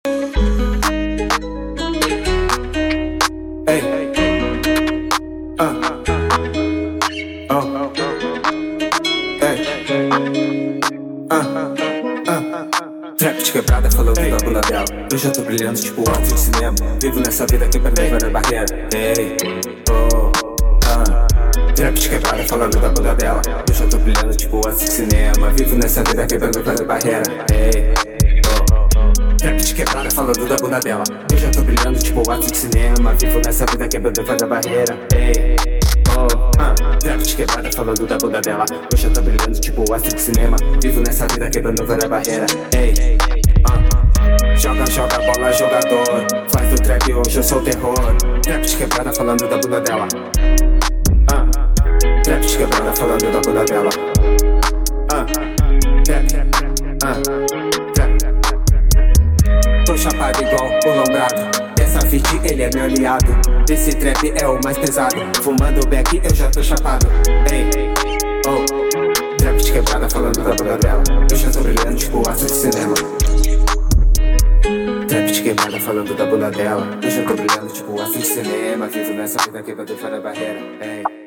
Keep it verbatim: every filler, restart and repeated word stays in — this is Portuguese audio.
Ei, ah, oh, ei, ah, ah. Trap de quebrada falando da bunda dela. Eu já tô brilhando tipo o ato de cinema. Vivo nessa vida que pra mim vai na barreira. Ei, oh, ah. Trap de quebrada falando da bunda dela. Eu já tô brilhando tipo o ato de cinema. Vivo nessa vida quebrando cada barreira. Ei, oh, trap de quebrada falando da bunda dela. Eu já tô brilhando tipo o ato de cinema. Vivo nessa vida quebrando cada barreira. Ei, oh, ah. Trap de quebrada falando da bunda dela. Eu já tô brilhando tipo o astro de cinema. Vivo nessa vida quebrando várias barreiras. Ei, ah. Joga, joga bola, jogador. Faz do trap, hoje eu sou o terror. Trap de quebrada falando da bunda dela. Ah. Trap de quebrada falando da bunda dela. Ah. Trap, ah. Trap. Tô chapado igual o lombrado. Essa feat, ele é meu aliado. Esse trap é o mais pesado. Fumando back, eu já tô chapado. Ei, oh. Trap de quebrada falando da bunda dela. Eu já tô brilhando tipo o astro de cinema. Trap de quebrada falando da bunda dela. Eu já tô brilhando tipo o astro de cinema. Vivo nessa vida quebrando fora da barreira. Ei.